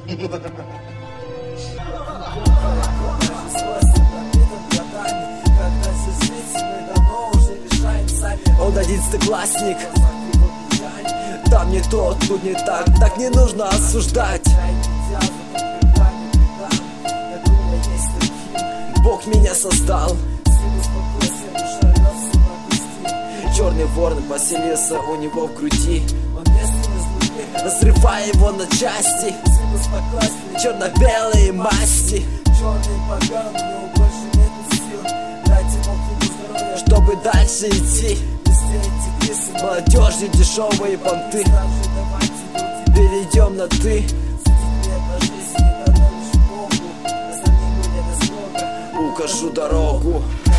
Он 11-классник, там не тот, тут не так, так не нужно осуждать. Бог меня создал, черный ворон поселился у него в груди, разрывая его на части, черно-белые масти, чтобы дальше идти. Молодежи дешевые понты, перейдем на ты. Укажу дорогу,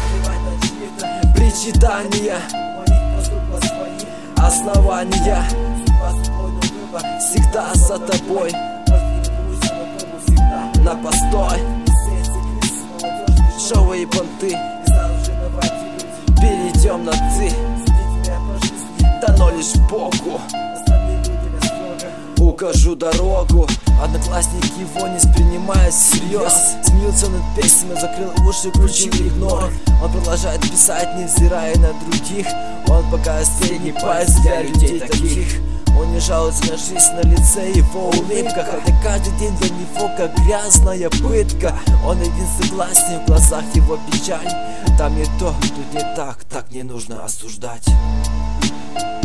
причитания, основания всегда за тобой, на постой. Дешевые понты, перейдем на ты. Дано лишь Богу, укажу дорогу. Одноклассники его не воспринимают всерьез, смеются над песнями, закрыл уши, включил игнор. Он продолжает писать, невзирая на других. Он показывает средний палец для людей таких. Он не жалуется на жизнь, на лице его улыбка, хотя каждый день для него как грязная пытка. Он 11-классник, в глазах его печаль. Там не то, тут не так, так не нужно осуждать.